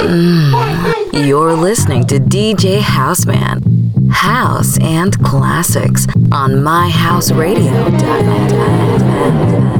You're listening to DJ Houseman. House and classics on myhouseradio.net.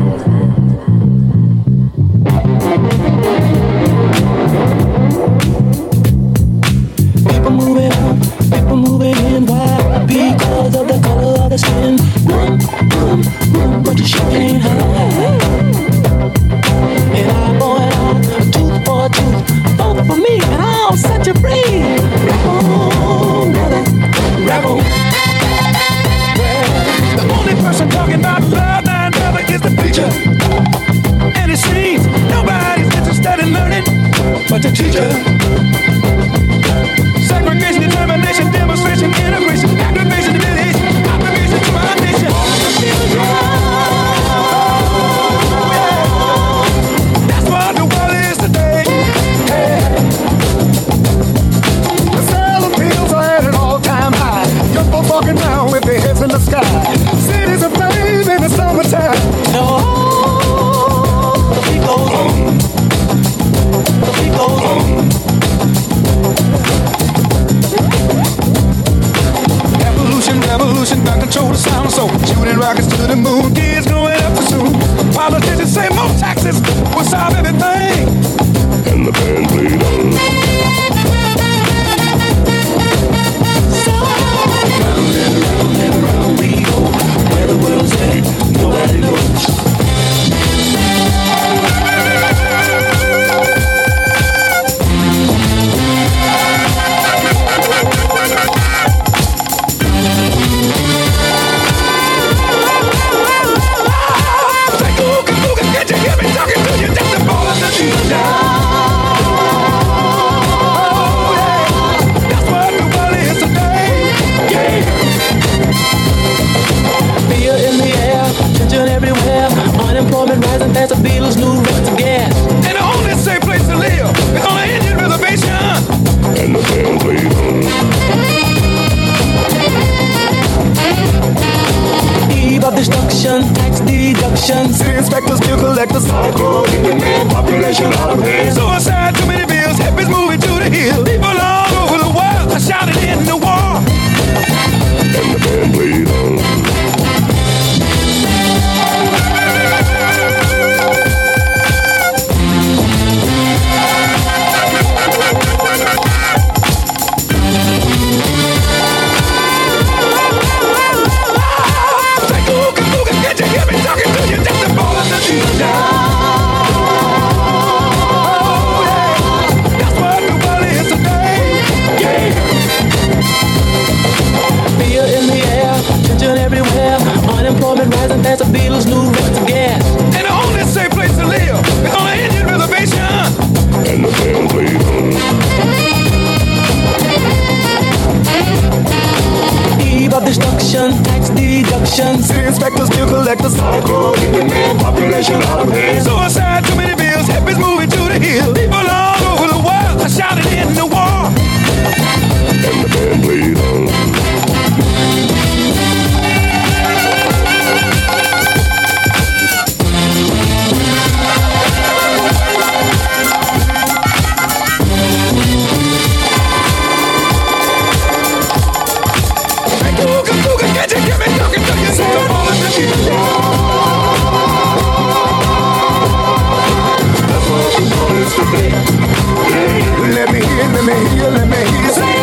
People moving in, why? Because of the color of the skin. Boom, boom, boom, but you sure can't hide. And eye for an eye, a tooth for a tooth, both for me, and I'll set you free. Rap on, brother, rap on. Well, the only person talking about love and brother is the preacher. And it seems nobody's interested in learning but the teacher. Segregation, determination, demonstration, integration, aggravation, humiliation, obligation to our nation. That's what the world is today. The sale of pills are at an all-time high. Young folks walking around with their heads in the sky. Cities aflame in the summertime. No, the beat goes on. The beat goes on. Revolution, gun control the sound, so shooting rockets to the moon, kids growing up too soon. Politicians say more taxes will solve everything, and the band played on. So round and round we go, where the world's at, nobody knows. Rising past the Beatles' new records again. And the only safe place to live is on an Indian reservation. And the band played on. Eve of destruction, tax deduction. City inspectors, bill collectors, hardcore human man, population out of hand. Suicide, too many bills, hippies moving to the hills. People all over the world are shouting in the war. And the band played on. Rising past the Beatles' new records again. And the only safe place to live is on an Indian reservation. And the band played on. Eve of destruction, tax deduction. City inspectors, bill collectors, hardcore human man, population out of hand. Suicide, too many bills, hippies moving to the hills. People all over the world are shouting in the war. And the band played on. Let me hear, let me hear, let me hear. Say,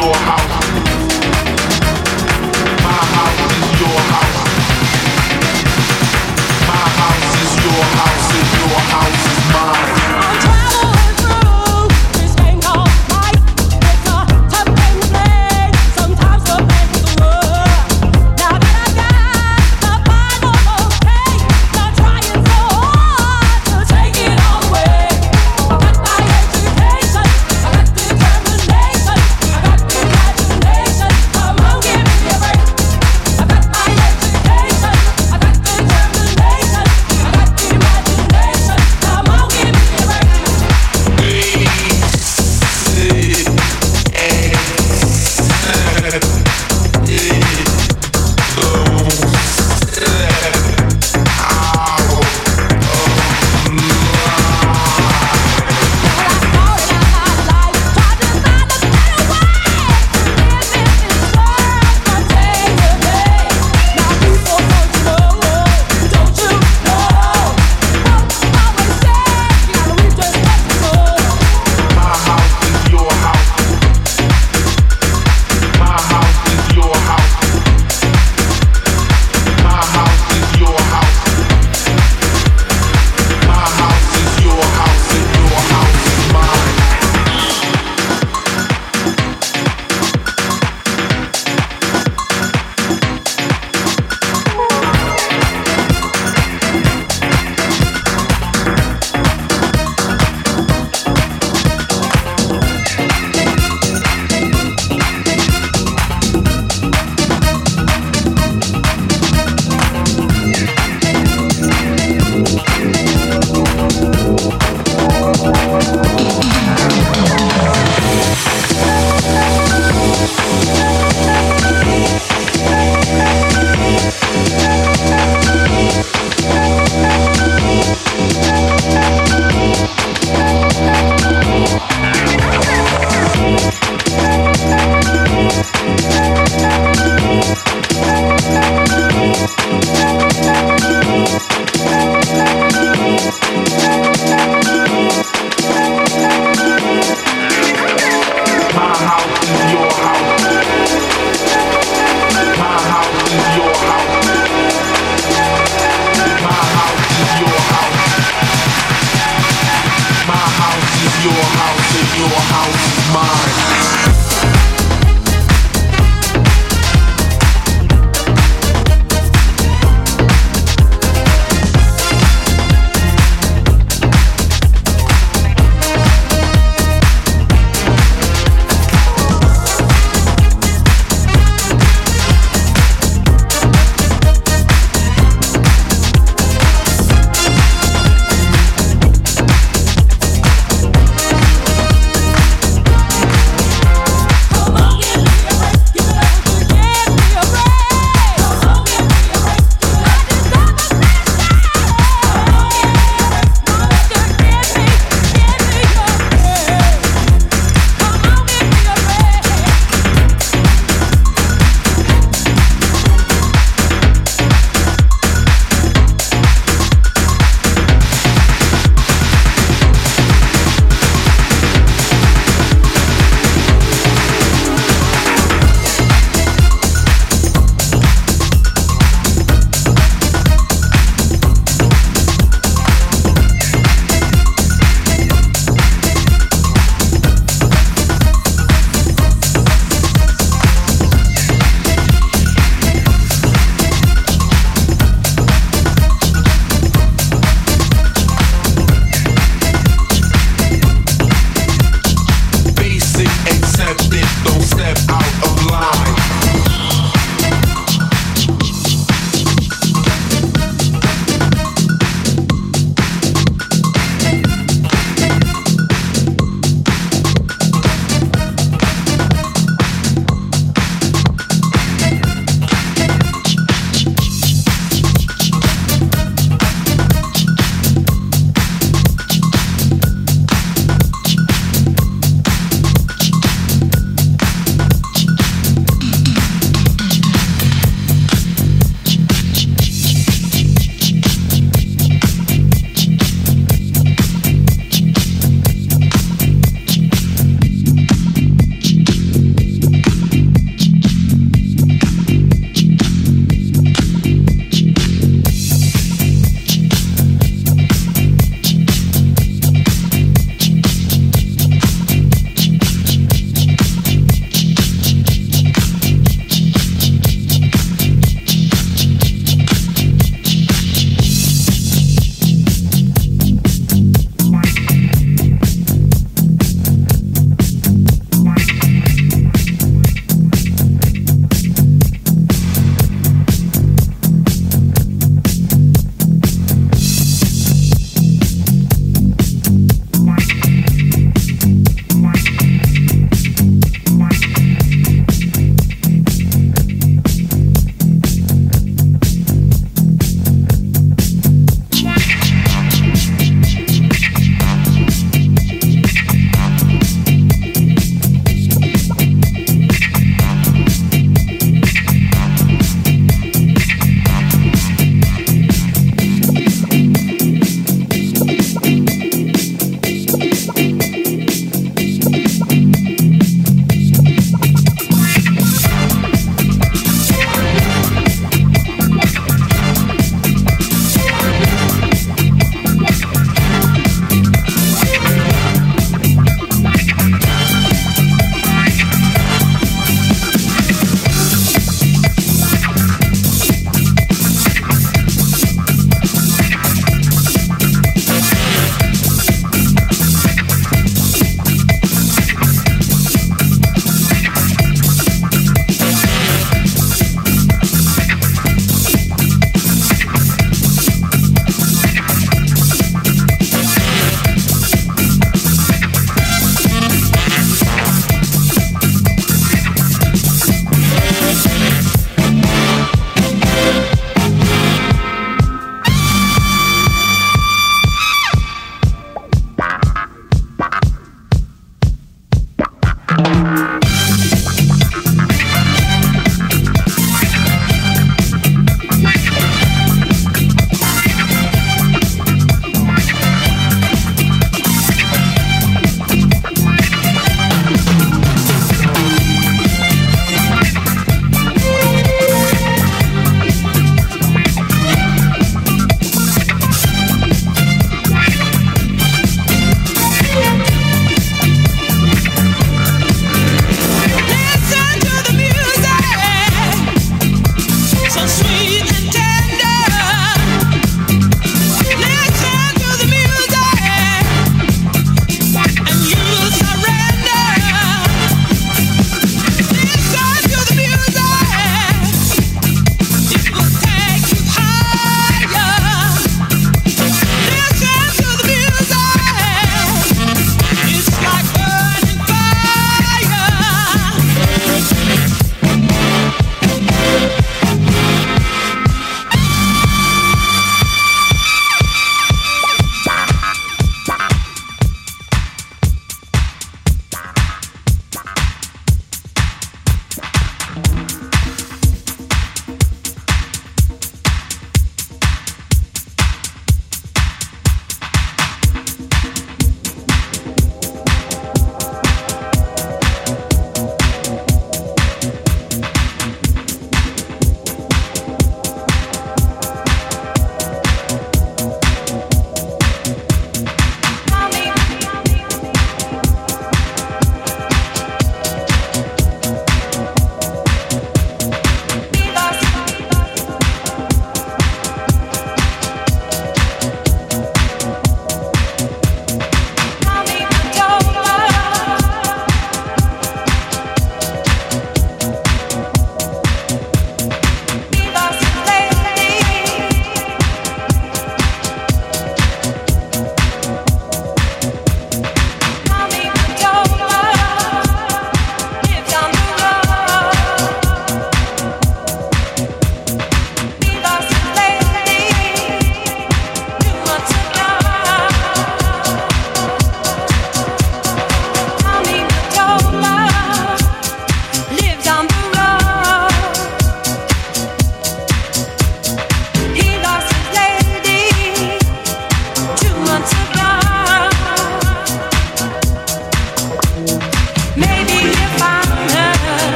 Determination, I got the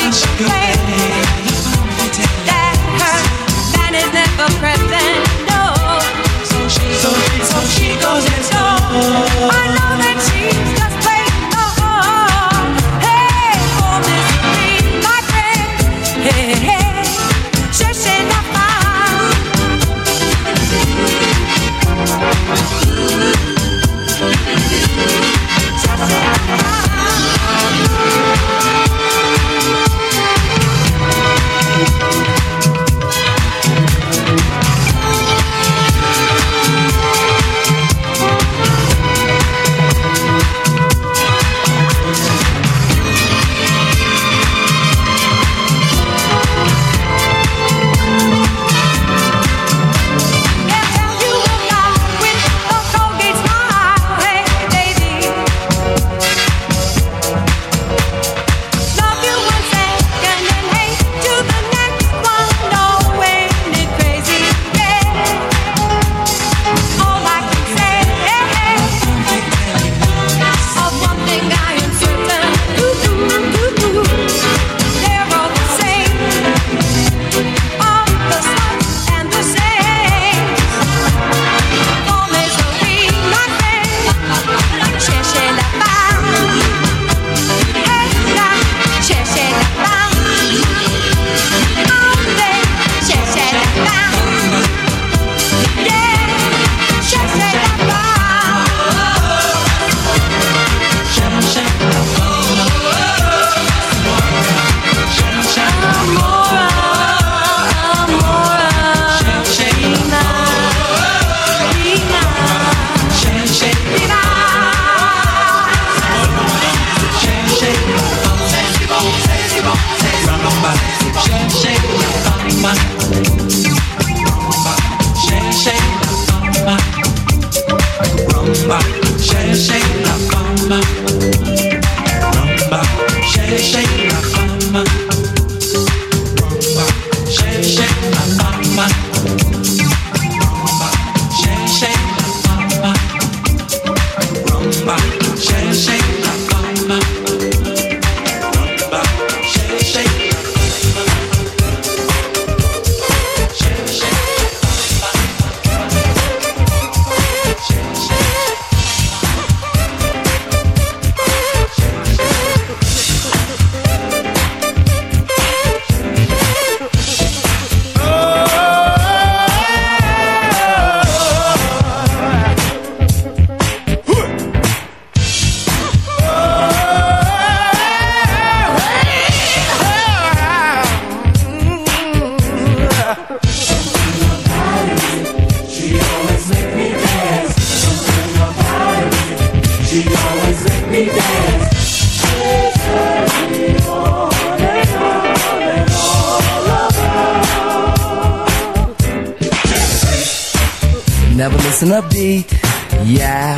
Never missing a beat, yeah.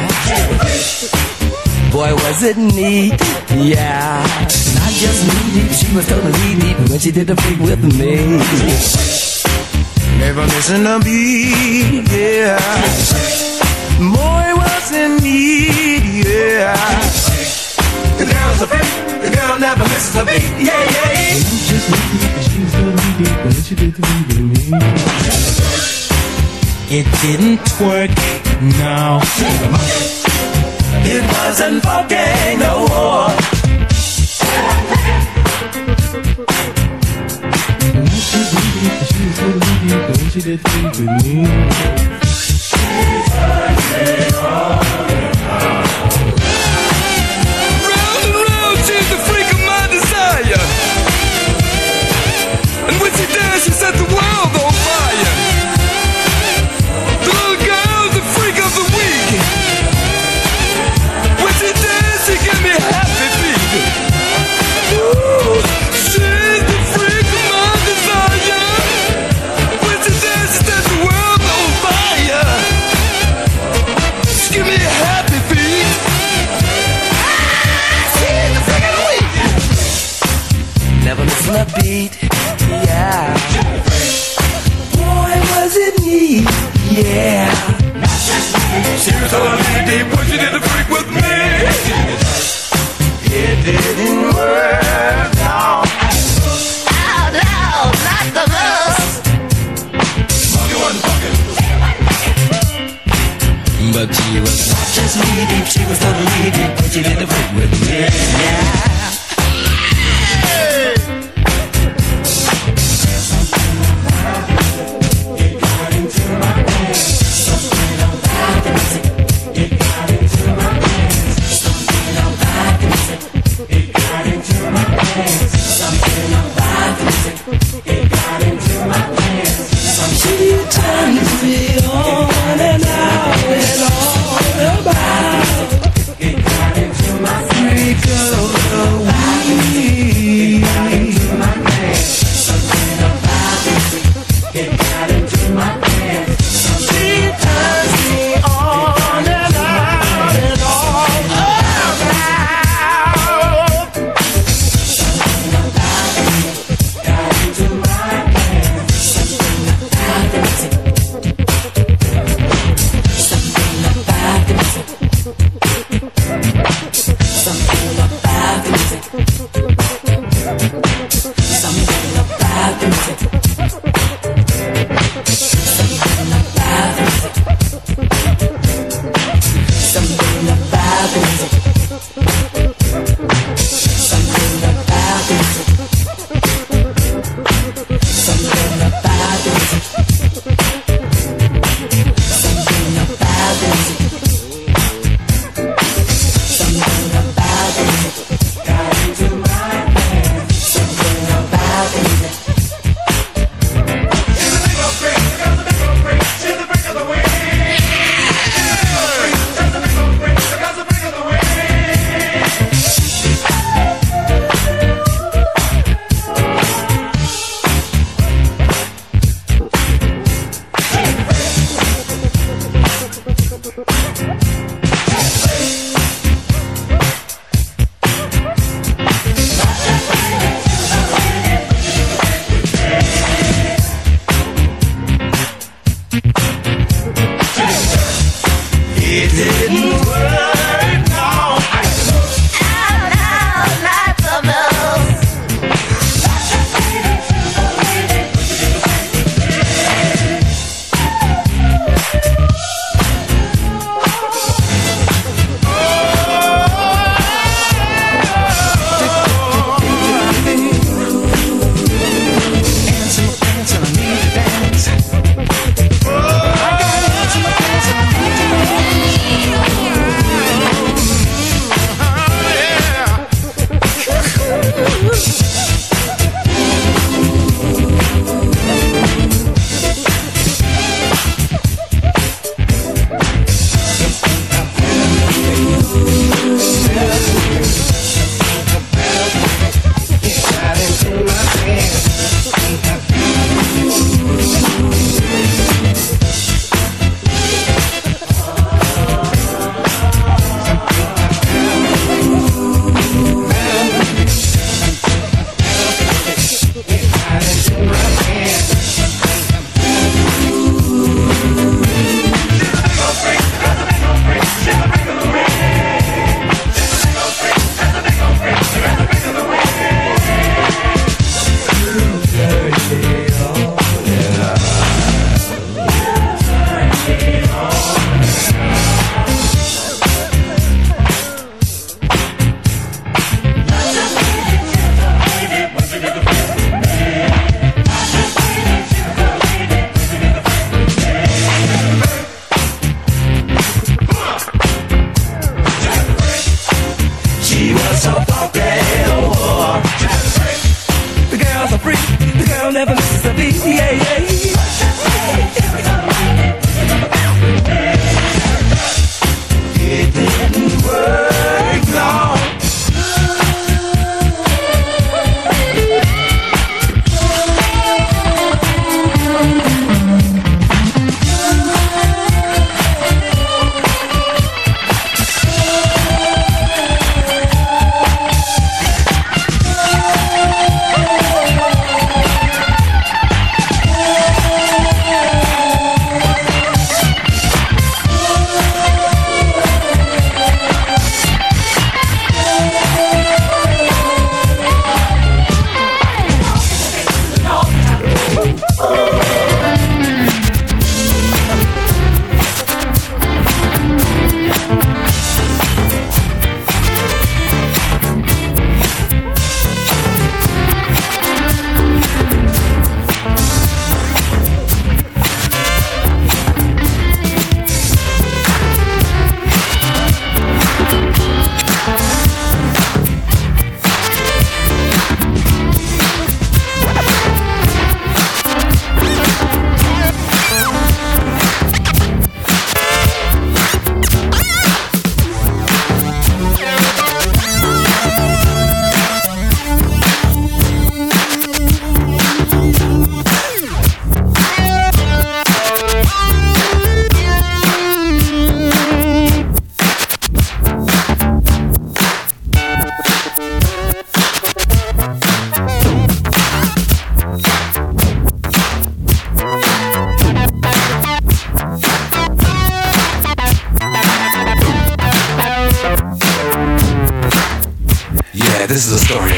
Boy, was it neat, yeah. Not just me, she was totally deep when she did the freak with me. Never missing a beat, yeah. Boy, was it neat, yeah. The girl's a freak, the girl never misses a beat, yeah, yeah. Just me, she was totally deep when she did the freak with me. It didn't work, no. It wasn't funky no more. She did things with me. Round and round, she's the freak of my desire. And when she does, she set the world on fire. A beat, yeah. Boy, was it neat, yeah. She was all deep when she did the freak with me. It didn't work, no.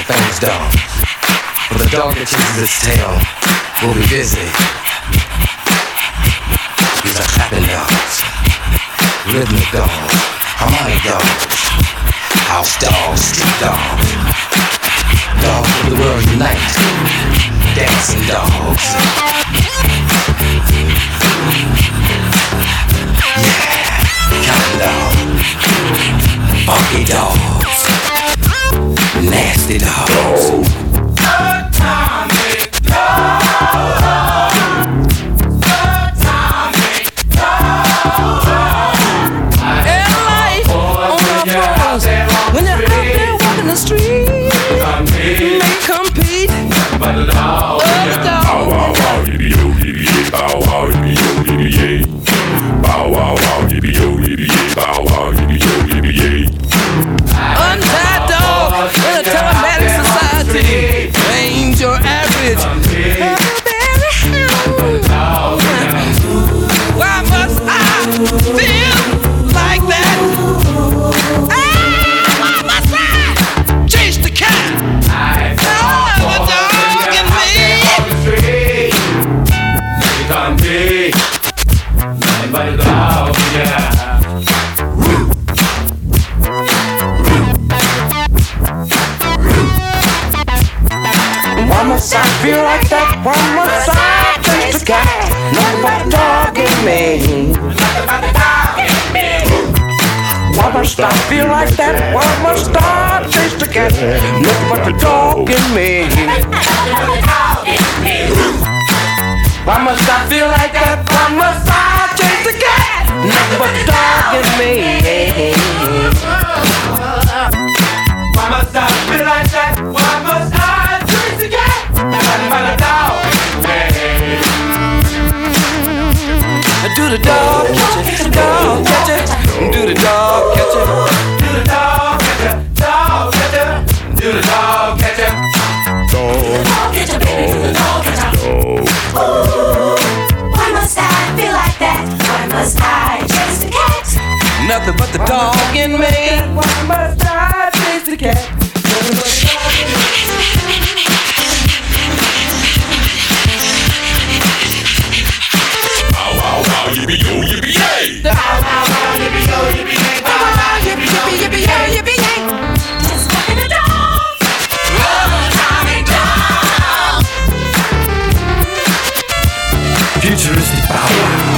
famous dog. But the dog that chases its tail will be busy. These are clapping dogs, rhythmic dogs, harmonic dogs, house dogs, street dogs, dogs of the world unite, dancing dogs. Yeah, counting dogs, funky dogs, nasty dogs. Atomic dog. When you're out there walking the street, you may compete. But the dog, bow wow wow, yippee yo, yippee yay, bow wow, yippee yo, yippee yay, bow wow wow, yippee yo, yippee yay, bow wow, yippee yo, yippee yay. Untied dog in a telematic society ain't your average. Why must I feel like that? Why must I chase the cat? The dog in me. Nothing but a dog, yeah. Why must I feel like that? Why must I chase the cat? Nothing but a dog in me. Nothing but a dog in me. Why must I feel like that? Why must I chase the cat? Nothing but the dog in me. Why must I feel like that? Why must I chase the cat? Nothing but the dog in me. Why must I feel like that? Why must I chase the cat? Nothing but the dog in me. Do the dog catch it, dog catch it. Do the dog catch it. Do the dog catch it, dog catch it. Do the dog catch it. Dog catch it, baby. Do the dog catch it. Why must I feel like that? Why must I chase the cat? Nothing but the dog in me. Why must I chase the cat? Nothing but the dog in me. Bow wow wow, yippee yo, yippee yay. Bow wow wow, yippee yo, yippee yay. Bow wow, yippee yippee yippee yay, yippee yay. Just fucking a dog. Atomic dog. Futuristic bow wow.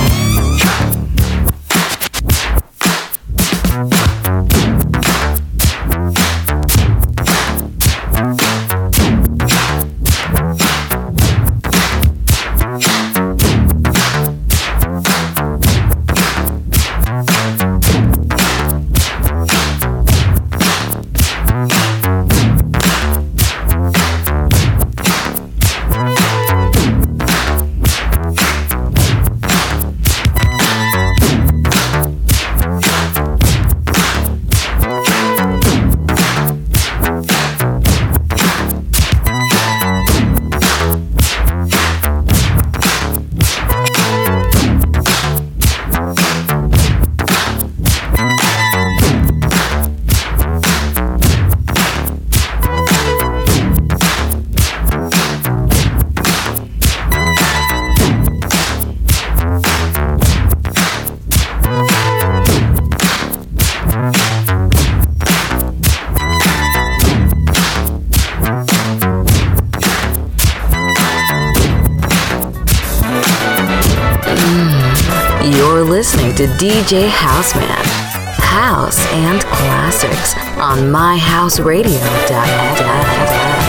You're listening to DJ Houseman. House and classics on myhouseradio.fm.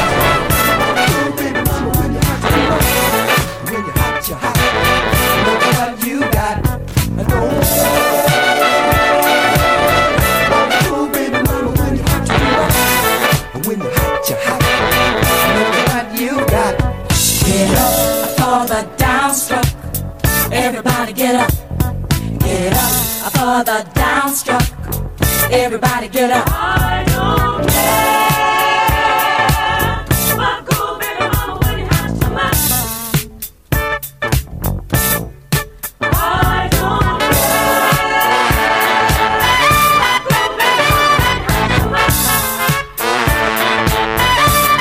Everybody get up for the downstruck. Everybody get up. I don't care. My cool baby mama when you have to much. I don't care. My cool baby mama when you have to much.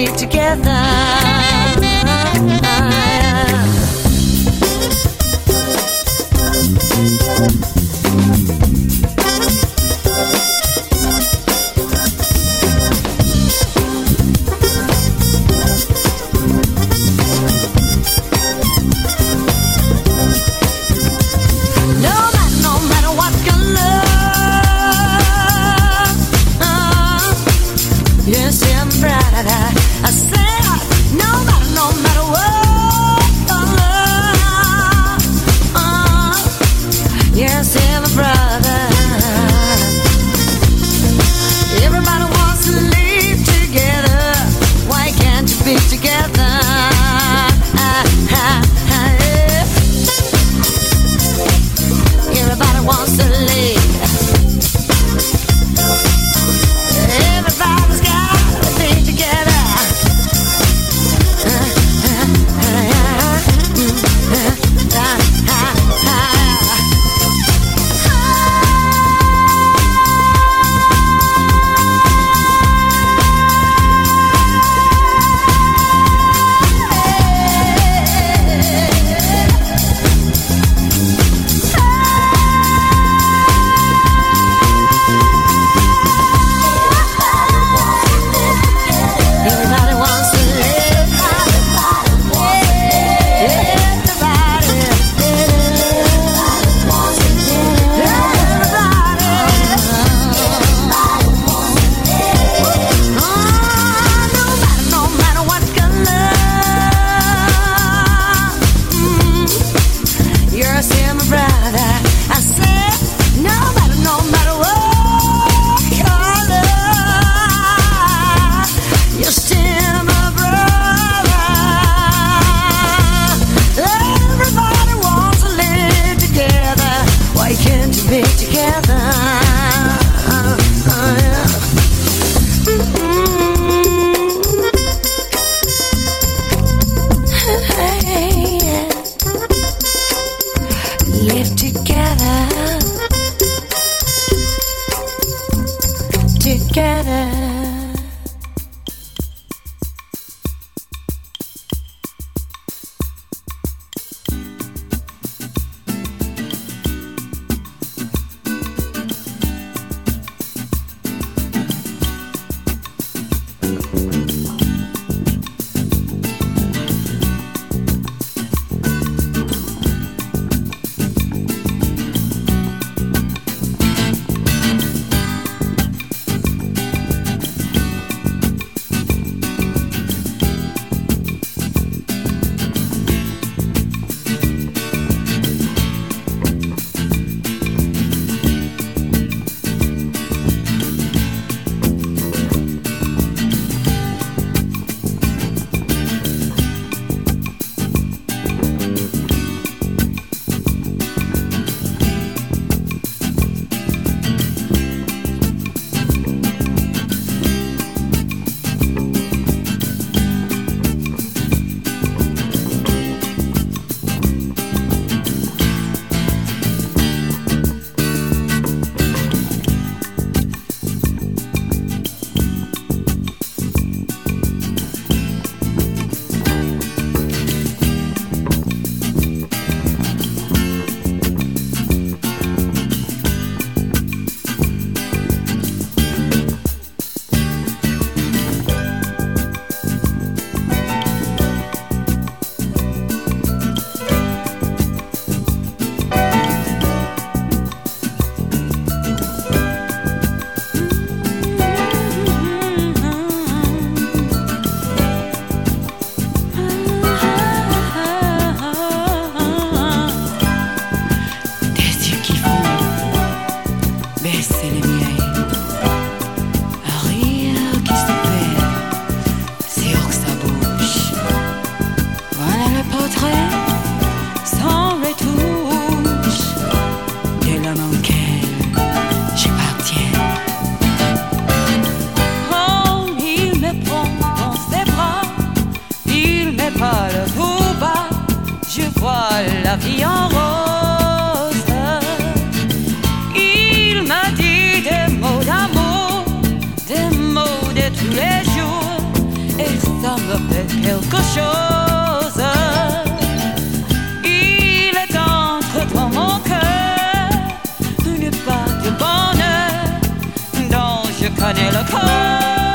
together. la vie en rose. Il m'a dit des mots d'amour, des mots de tous les jours, et ça me fait quelque chose. Il est entre dans mon cœur une part de bonheur dont je connais le code.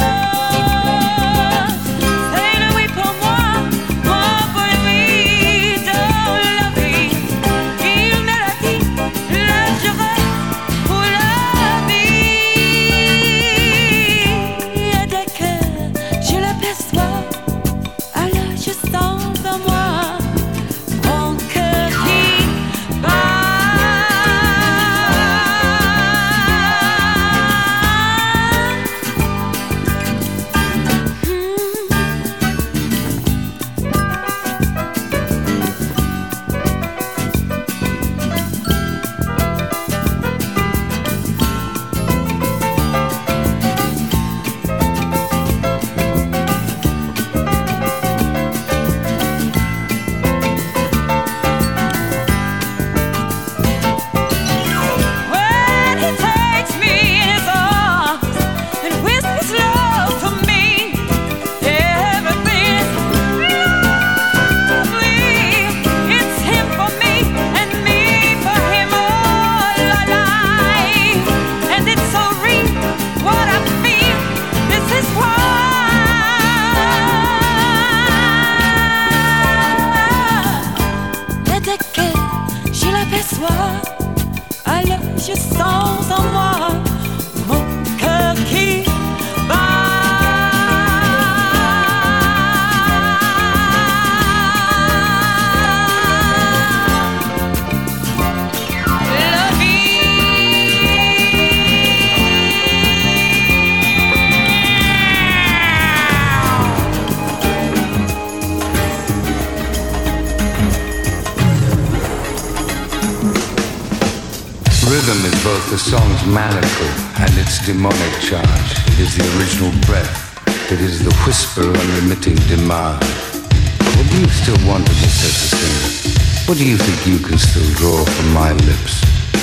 Rhythm is both the song's manacle and its demonic charge. It is the original breath. It is the whisper unremitting demand. What do you still want of me, says the singer? What do you think you can still draw from my lips?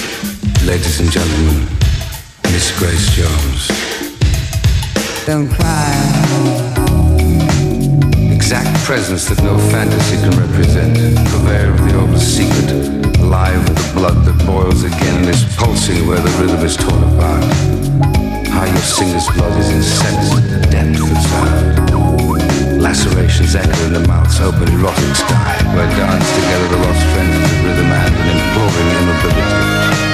Ladies and gentlemen, Miss Grace Jones. Don't cry. Exact presence that no fantasy can represent. Purveyor of the old secret. Alive with the blood that boils again and is pulsing where the rhythm is torn apart. How your singer's blood is incensed at the depth of sound. Lacerations echo in the mouth's open erotic sty, where dance together the lost friends of the rhythm and an imploring immobility.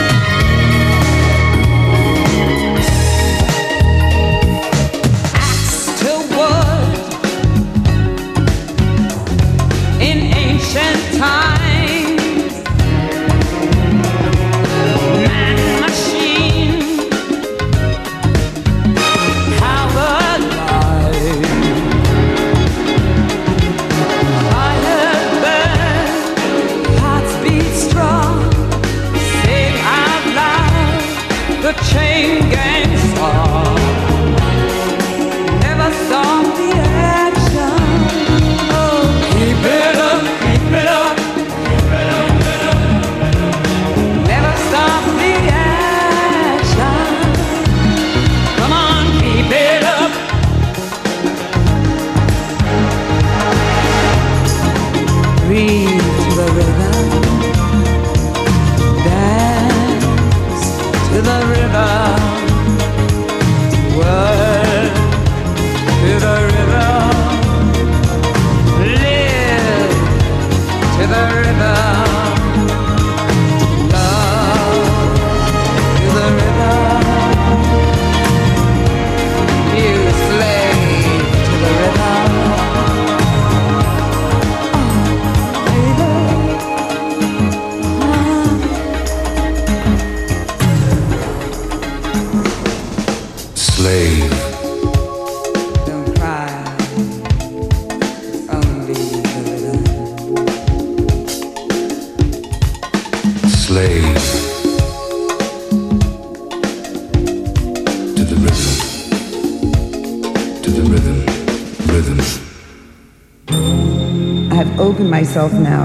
Myself now,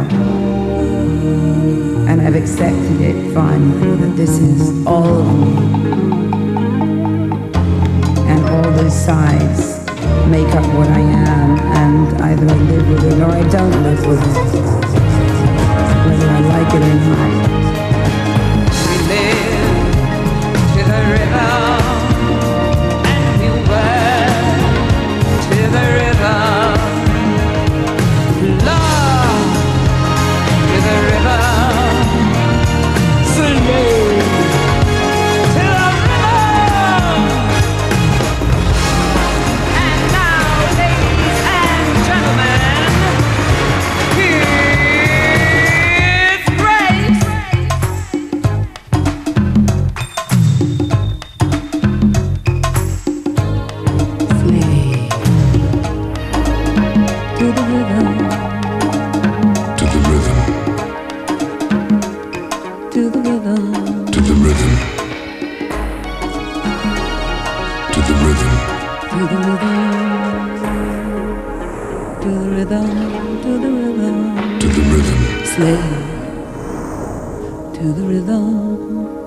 and I've accepted it finally, that this is all of me, and all those sides make up what I am, and either I live with it or I don't live with it, whether I like it or not. We live to the rhythm, and we work to the rhythm. Love to the rhythm, slave to the rhythm. And now, ladies and gentlemen, here's Grace. Slave to the rhythm, To the rhythm, to the rhythm, to the rhythm, to the rhythm, to the rhythm, to the rhythm, to the rhythm, to the rhythm. slave to the rhythm.